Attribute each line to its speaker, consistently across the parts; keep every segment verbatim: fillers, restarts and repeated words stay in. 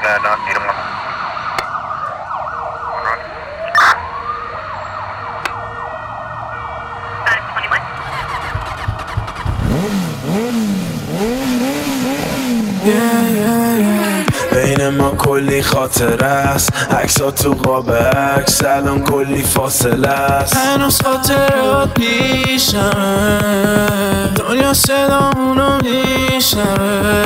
Speaker 1: الان بیرون.
Speaker 2: بین ما کلی خاطره است، عکس‌ها تو قاب عکس، الان کلی فاصله است. هنوز خاطرات پیشمه، دنیا صدامونو میشنوه.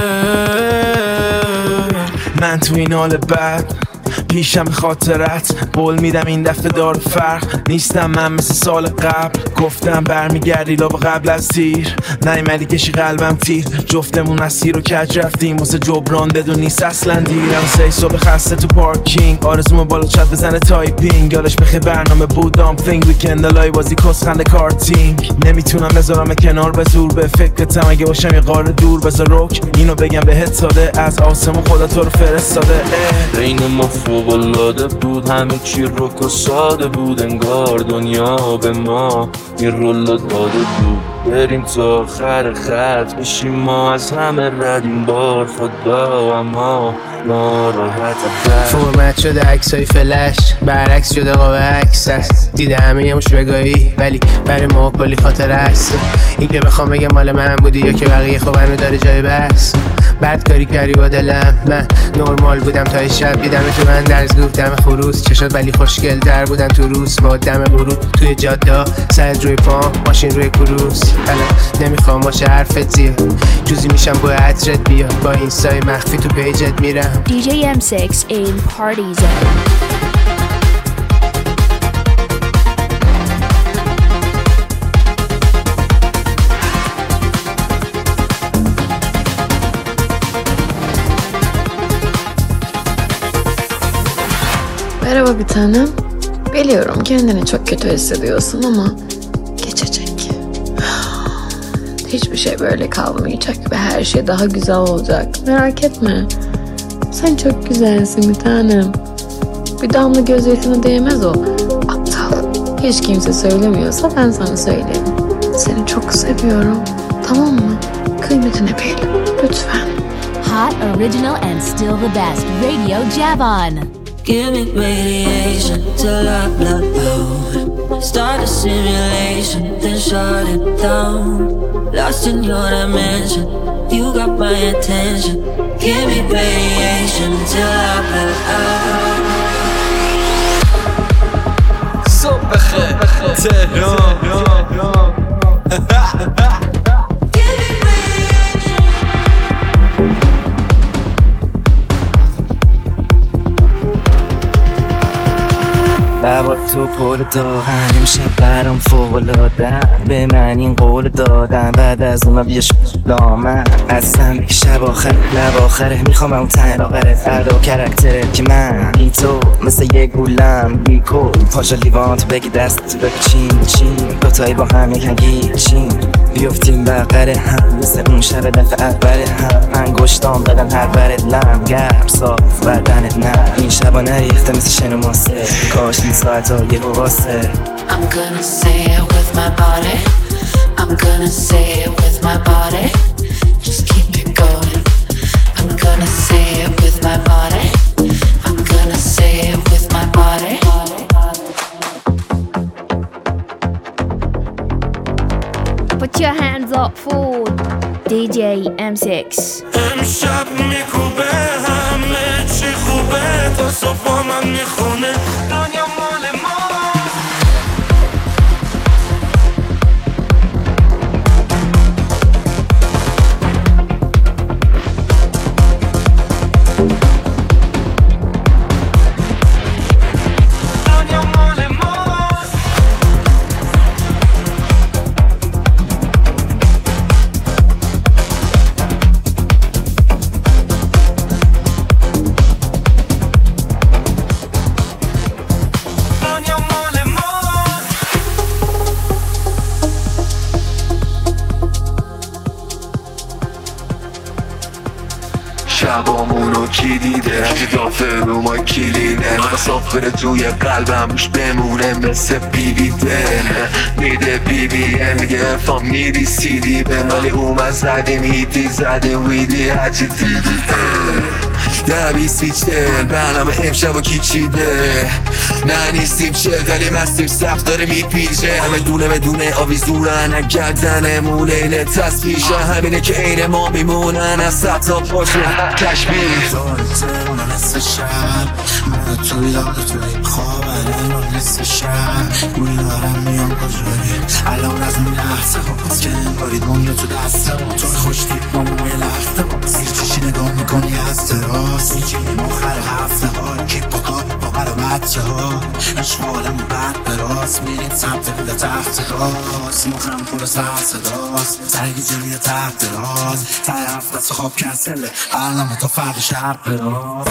Speaker 2: من تو این حال بد پیشم خاطرت قول میدم این دفعه دار فرق نیستم. من مثل سال قبل گفتم برمیگردی لاب قبل از تیر، نیومدی کشی قلبم تیر. جفتمون مسیر رو کج رفتیم واسه جبران بدون نیست اصلا دیرم. سه صبح خسته تو پارکینگ، آرزومو بالا چت بزنه تایپینگ. یادش بخیر برنامه بودم فینگ ویکند لای بازی کس خنده کارتینگ. نمیتونم بذارم کنار به زور، به فکرتم اگه باشم یه قاره دور. بذار رک اینو بگم بهت ساده، از آسمون خدا تو رو فرستاده.
Speaker 3: بین ما فوق‌العاده بود، همه چی رک و ساده بود. انگار دنیا به ما این رول داده بود. بریم تا آخر خط بشیم ما از همه رد این بار. خدا اما ناراحت کرد.
Speaker 4: فرمت شده عکسای فلش، برعکس شده قاب عکس است. دیده همه یه مش بگاهی ولی برای ما کلی خاطر است. این که بخوام بگم مال من بودی یا که بقیه خب هنو داره جای بس. بد کاری کردی با دلم، من نرمال بودم تا شب دیدم تو من درز گفت دم خروس. چشات ولی خوشگل در بودن تو روز با دم غروب توی جاده. سر روی پام ماشین روی کروس. الان نمیخوام باشه حرفت زیاد، جوزی میشم با عطرت بیاد. با اینستای مخفی تو پیجت میرم.
Speaker 5: دی جی ام سیکس in Party Zone.
Speaker 6: Merhaba bir tanem. Biliyorum kendini çok kötü hissediyorsun ama geçecek. Hiçbir şey böyle kalmayacak ve her şey daha güzel olacak. Merak etme. Sen çok güzelsin bir tanem. Bir damla gözyaşına değmez o. Aptal. Hiç kimse söylemiyorsa ben sana söyleyeyim. Seni çok seviyorum. Tamam mı? Kıymetini bil. Lütfen.
Speaker 5: Hot, original, and still the best. Radio Javon.
Speaker 7: Give me radiation till I blood out. Start a simulation, then shut it down. Lost in your dimension, you got my attention. Give me radiation till I blood out.
Speaker 2: صبح خیر تهران.
Speaker 8: با تو پر دارم امشب برام فوق‌العاده. به من این قول دادم بعد از اونا بیا دامن. اصلا یک شب آخر لب آخره میخوام اون تن آخره. فردا کرکتره که من این تو مثل یک گولم بیکل. پاشا لیوانت بگی دست تو بگی چین چین. دوتایی با هم یک هنگی چین بیفتیم بقره هم. مثل اون شب دفعه اوله هم. انگشتام بدن هر برد لم گرم صاف بدنت نه. این شبا نریخته مثل شن و ماسه. کاش این ساعت ها یه واسه.
Speaker 7: I'm gonna say it with my body. I'm gonna say it with my body. Just keep it going. I'm gonna say it with my body. I'm gonna say it with my body.
Speaker 5: Put your hands up for دی جی ام سیکس.
Speaker 3: امشب میکوبه همه چی خوبه تا صبح من میخونه دنیا مال ما.
Speaker 2: شبامونو کی دیده هرچی دافه رو ما کلینه. من صاف بره توی قلبم روش بمونه مثل بیبیده. میده بی بی ام میگه افام میدی سی دی به ولی اومد زدیم هیتی زدیم ویدی هرچی دیدی.
Speaker 1: ده بیست پیچه برنامه امشب و کی چیده نه نیستیم چه ولی مستیم سخت داره میپیچه همه دونه بدونه آویزورن گردن مولیل تصفیشه همینه که عین ما میمونن از سطح پاشه کشمیر
Speaker 9: دارتمون نصف شب من توی یاد توی خواب الان نصف شب میدارم میام کجایی الان از این لحظه ها باز که انگاری دنیا تو دسته ها تو خوشتید با موی لخته ها زیر چشی نگاه میکنی از تراس میگیریم آخر هفته ها کیپ با کار با بر و بچه ها اشغالم و بعد براس میرین سمت بوده تحت راست مخم پر سر صداست سرگی جمعی تحت راز طرف دست خواب کنسله برنامه تا فرد شب براز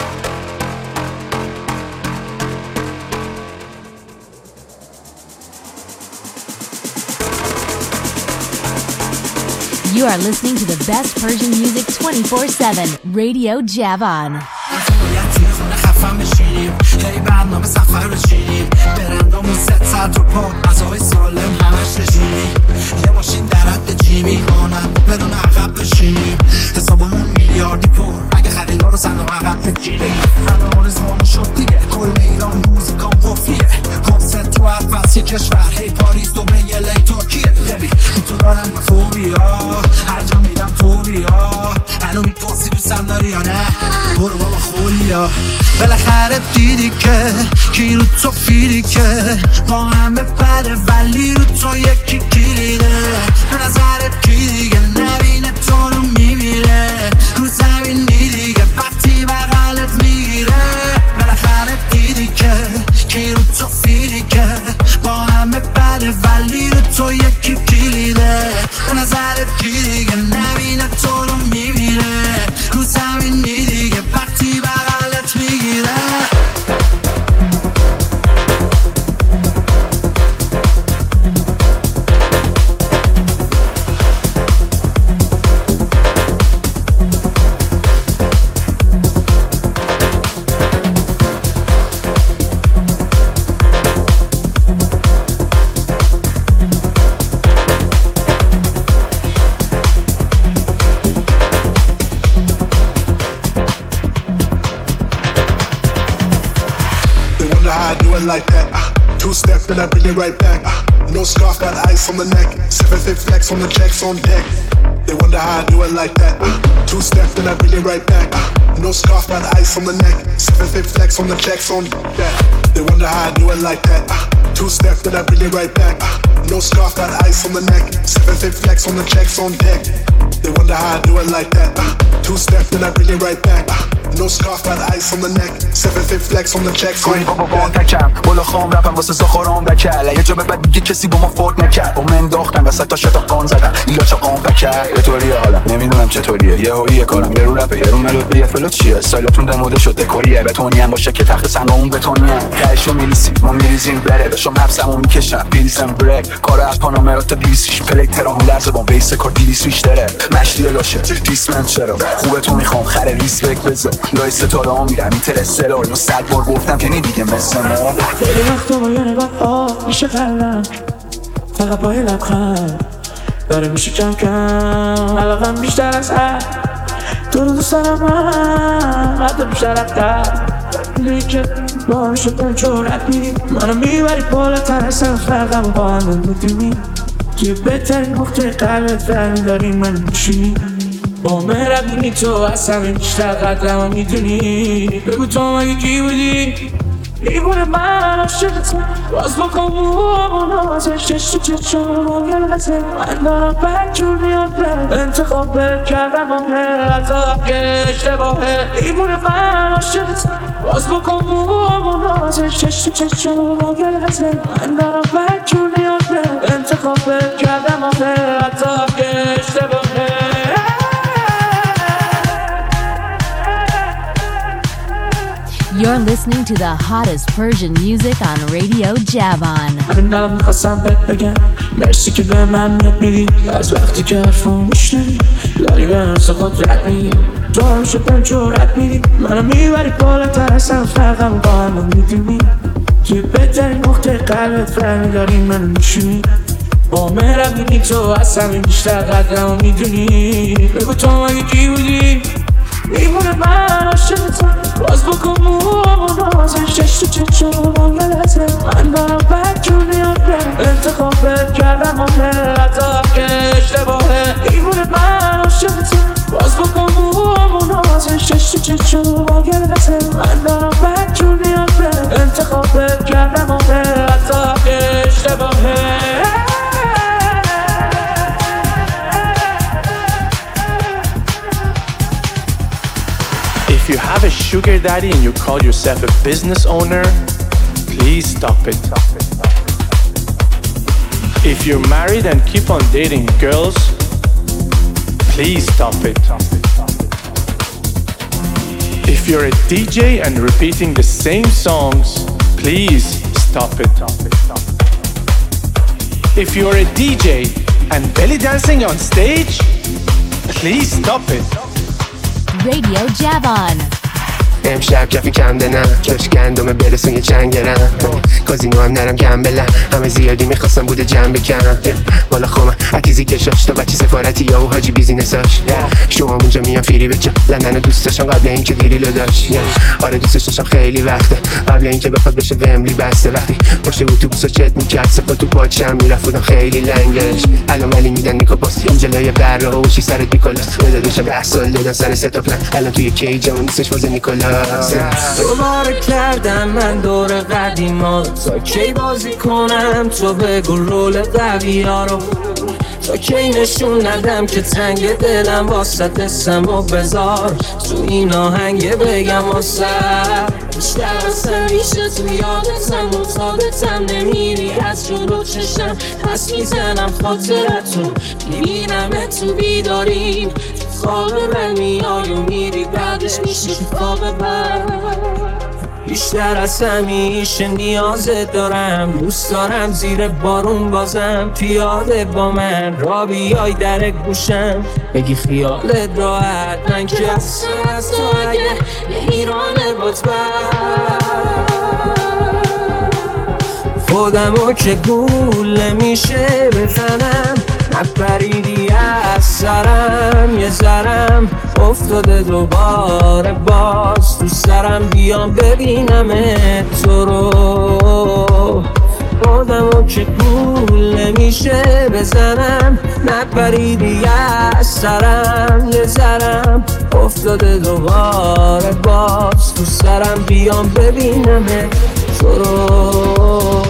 Speaker 10: You are listening to the best Persian music twenty-four seven, Radio Javan.
Speaker 9: خفم بشینیم هی برنامه سفر بشینیم برندامون ست ساعت رو پا غذای سالم همش رژیمی یه ماشین در حد جیمی آنم برون عقب بشینیم حسابمون میلیاردی پر اگه خریدار رو صندوق عقب بگیریم همه آرزوامون شد دیگه کل ایران موزیکام قفلیه کنسرت تو هر فصل یه کشور هی پاریس دبی الی ترکیه ببین تو دارم فوبیا هر جا میرم تو بیا هنو میپرسی دوستم داری یا نه برو بابا خولیا بالاخره دیدی که کی رو تو فیری که با هم بپره ولی رو تو یکی کلیده به نظرت کی دیگه نبینه تو رو میمیره رو زمینی دیگه وقتی بغلت میگیره بالاخره دیدی که کی رو تو فیری که با هم بپره ولی رو تو یکی کلیده به نظرت کی دیگه نبینه تو رو میمیره رو زمینی دیگه وقتی بغلت میگیره
Speaker 11: Like that, uh, two step and I bring it right back. Uh, no scarf, got ice on the neck. Seven fifth flex on the checks on deck. They wonder how I do it like that. Uh, two step and I bring it right back. Uh, no scarf, got ice on the neck. Seven fifth flex on the checks on deck. They wonder how I do it like that. Uh, two step and I bring it right back. Uh, no scarf, got ice on the neck. Seven fifth flex on the checks on deck. They wonder how I do it like that. Uh, two step and I bring it right back. Uh, no scarf, got ice on the neck. Seven fifth flex on the checks on
Speaker 12: deck. بالا خام رفتم واسه سخورام بکل یه جا به بعد دیگه کسی با ما فوت نکرد با من داختن وسط تا شتاقان زدن ایلا چا قام بکر چطوریه حالا نمیدونم چطوریه یه هویه کارم یه رو رپه یه رو ملودی یه فلوت چیه استایلتون دموده شد دکوریه بتونی هم باشه که تخت سنگامون بتونی هم تهشو میریسیم ما میریزیم بره بشم حبسمو میکشم بیلیسم بریک کار از پانامرات تا دیویسیش پلیک ترام لرزه با بیس کار دیویس ریش داره مشتی لاشه دیسمنت چرا خوبتون میخوام خره ریسپکت بزن لای ستاره ها میرم اینترستلار اینو صد بار گفتم که نی دیگه مثل ما
Speaker 13: خیلی وقتا با یه نگاه آه میشه قلم فقط با یه لبخند داره میشه کم کم علاقم بیشتر از هر تو رو دوست دارم من حتی بیشتر از در میدونی که با هم شدن جورت میدیم منو میبری بالاتر از سر فرقم با هم میدونی توی بهترین نقطه قلبت فرمی داریم من میشی با مهربونی تو از همه بیشتر قدرم میدونی بگو تو مگه کی بودی دیوونه من عاشقتم باز بکن موامون آزش چشت و چشم یلغته من دارم بد جور میاد بر انتخاب کردم آمه حتی که اشتباهه دیوونه من عاشقتم باز بکن موامون آزش چشت و چشم یلغته من دارم بد جور میاد بر انتخاب کردم آمه حتی که اشتباهه
Speaker 10: You're listening to the hottest Persian music on Radio Javan.
Speaker 13: من دلم میخواستم بهت بگم مرسی که به من میاد میدی از وقتی که حرفم میشنوی داری به نفس خود رد میدی تو هم شدن جورت میدی منو میبری بالاتر از هم فرقم با هم میدونی توی بهترین نقطه قلبت فرمی داری منو میشونی با مهربونی تو از همین بیشتر قدرمو میدونی بگو تو مگه کی بودی دیوونه من چشم غلطه من دارم بد جون میاد برم انتخابت کردم آمه حتی که اشتباهه دیوونه من عاشقته باز بکن بوامون آزش چشم چشم غلطه من دارم بد جون میاد برم انتخابت کردم آمه حتی که اشتباهه
Speaker 2: If you have a sugar daddy and you call yourself a business owner, please stop it. If you're married and keep on dating girls, please stop it. If you're a D J and repeating the same songs, please stop it. If you're a D J and belly dancing on stage, please stop it.
Speaker 10: Radio Javon.
Speaker 4: امشب کفی کم دنم کش گندمه برسون یه چند گرم کازینو هم نرم کم بلم همه زیادی میخواستم بوده جمع بکم بالا خومه اکیزی کشاش تا بچه سفارتی یا و حاجی بیزینساش شما اونجا میان فیری بچم لندن دوست داشتم قبل اینکه دیریلو داشت آره دوستش داشتم خیلی وقته قبل اینکه بخواد بشه وملی بسته وقتی پشت اتوبوسا چت میکرد سفا تو پاچم میرفت بودم خیلی لنگش الان ولی میدن نیکو باست این جلوی بره و چی سرت میکلاس داداشم ده سال دادن سر ستا پلن الان توی کیج اون نیستش واسه نیکولاس
Speaker 7: دوباره کردم من دور قدیما تا کی بازی کنم تو بگو رول قوی ها رو تا کی نشون ندم که تنگ دلم واسه دستم و بذار تو این آهنگ بگم واسه بیشتر واسه میشه تو یادتم و ثابتم نمیری از جلو چشم پس میزنم خاطرتو میبینم تو بیداریم خواب من میای و میری بعدش میشه تو خواب من بیشتر از همیشه نیازت دارم دوست دارم زیر بارون بازم پیاده با من را بیای در گوشم بگی خیالت راحت من که اصلا از تو اگه یه ایرانه بطبت خودمو که گول میشه بزنم نپریدی از سرم یه ذرم افتاده دوباره باز تو سرم بیام ببینم تو رو خودمو که گول نمیشه بزنم نپریدی از سرم یه ذرم افتاده دوباره باز تو سرم بیام ببینم تو رو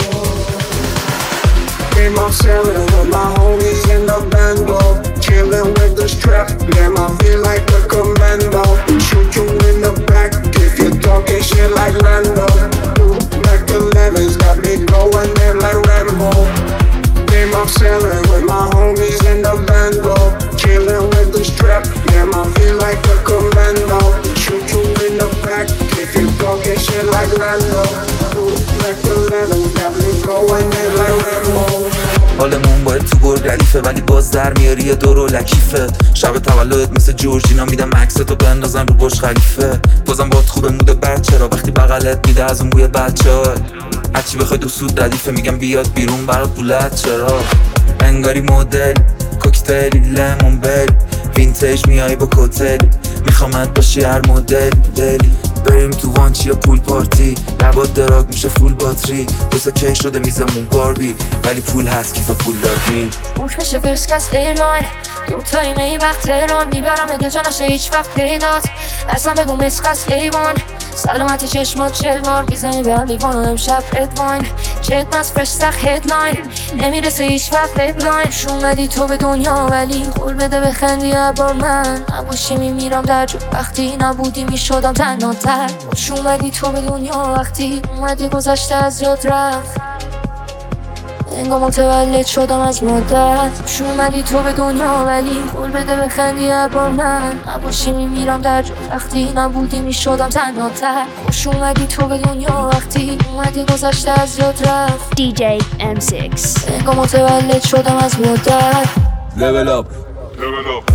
Speaker 14: I'm chillin' with my homies in the bando, chillin' with the strap. Damn, I feel like a commando. Shoot you in the back if you're talking shit like Lando. Mac elevens got me going in like Rambo. Damn, I'm chillin' with my homies in the bando, chillin' with the strap. Damn, I feel like a commando. Shoot you in the back if you're talking shit like Lando. Mac elevens got me going in like Rambo.
Speaker 1: حالمون باید تو گرگ ردیفه ولی باز در میاری یه دور و لکیفت شب تولدت مثل جورجینا میدم عکستو بندازن رو برج خلیفه بازم باید خوبه موده بد چرا وقتی بغلت میده از اون بوی بچه ها هرچی بخوای دو سود ردیفه میگم بیاد بیرون برات بولت چرا انگاری مدل کوکتلی لیمون بل وینتیج میای با کوتل میخوامت باشی هر مدل دلی بریم تو وانچی یا پول پارتی لبات دراگ میشه فول باتری بسا کی شده میزمون باربی ولی پول هست کیف پول دارمی
Speaker 15: موش میشه فرسکست ایرلاین دو تایمه ای وقت تهران میبرم اگه جا نشه هیچ وقت پیدات اصلا بگو مسخست ایوان سلامتی چشمات چل بار بیزنی به هم لیوان و امشب ادواین چت مست فرستخ هدلاین نمیرسه هیچ وقت هدلاین شومدی تو به دنیا ولی قول بده بخندی با من نباشی میمیرم در جو وقتی نبودی میشدم تنها تر شومدی تو به دنیا وقتی اومدی گذشته از یاد رفت انگار متولد شدم از مدت شومدی تو به دنیا ولی قول بده بخندی با من نباشی میمیرم در جو وقتی نبودی میشدم تنها تر شومدی تو به دنیا وقتی اومدی گذشته از یاد رفت
Speaker 5: دی جی ام سیکس
Speaker 15: انگار متولد شدم از مدت
Speaker 1: Level up
Speaker 16: Level up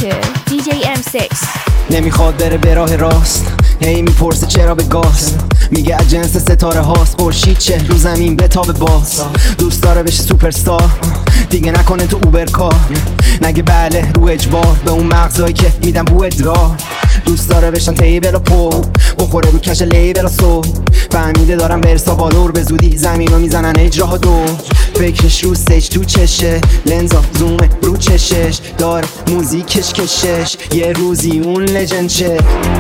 Speaker 5: to دی جی ام سیکس.
Speaker 8: نمیخواد بره به راه راست، هی میپرسه چرا به گاز، میگه از جنس ستاره هاست، خورشید چه رو زمین بتابه باز، دوست داره بشه سوپرستار، دیگه نکنه تو اوبر کار، نگه بله رو اجبار، به اون مغزایی که میدن بو ادرار، دوست داره بشن تیبل و پو بخوره رو کش لیبل و سو، فهمیده دارم برسا بالور، به زودی زمین رو میزنن اجراها دور، فکرش رو سیج تو چشه، لنزا زومه رو چشش، داره موزیکش کشش، یه روزی اون لجند شه.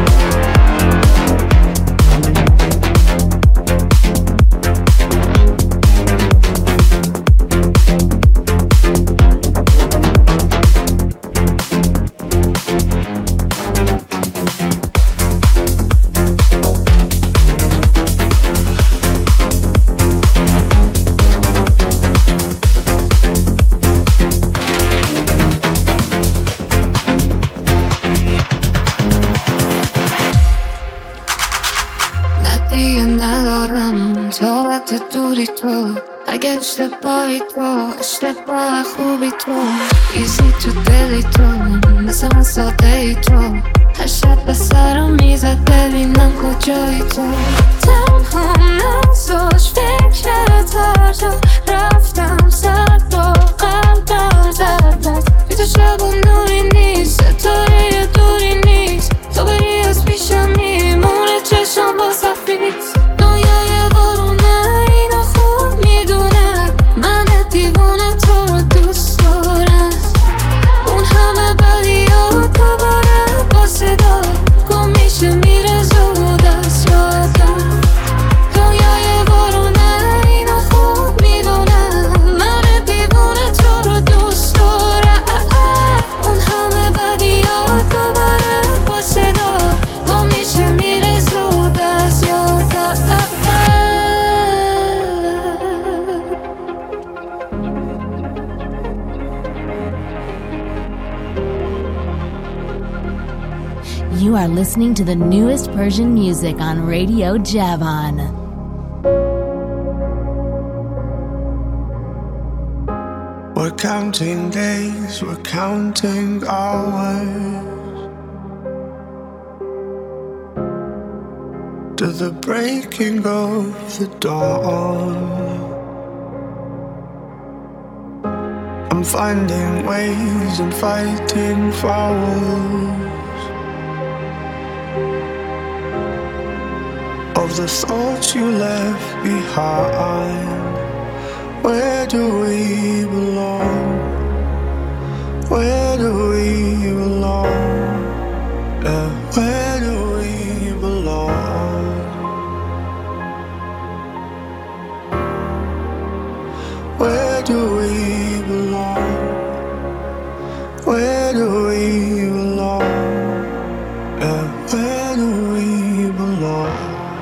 Speaker 15: دوری تو اگه اشتباهی تو اشتباه خوبی تو ایزی تو دلی تو مثل من ساده ای تو هر شب به سرم میزد ببینم کجایی تو تنها نزاش فکرت هر جا رفتم سرد و قلبم زد بی تو شب و نوری نیست ستاره دوری نیست تو بری از پیشم میمونه چشم با سفید دنیای بارونه اینو خوب میدونه من دیوونه تو رو دوست دارم اون همه بدی ها دوباره با صدا گم میشه میره زود از یادم دنیای بارونه اینو خوب میدونه من دیوونه تو رو دوست دارم اون همه بدی ها دوباره با صدا گم میشه میره زود از یادم.
Speaker 10: You are listening to the newest Persian music on Radio Javan.
Speaker 16: We're counting days, we're counting hours to the breaking of the dawn. I'm finding ways and fighting fouls of the thoughts you left behind. Where do we belong? Where do we belong? Yeah, where do we belong? Where do we belong? Where do we belong? Yeah, where do we belong?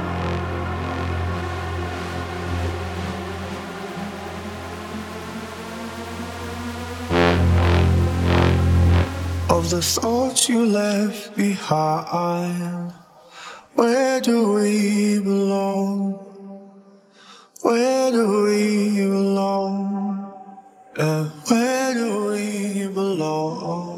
Speaker 16: Of the thoughts you left behind, where do we belong? Where do we belong? Yeah, where do we belong?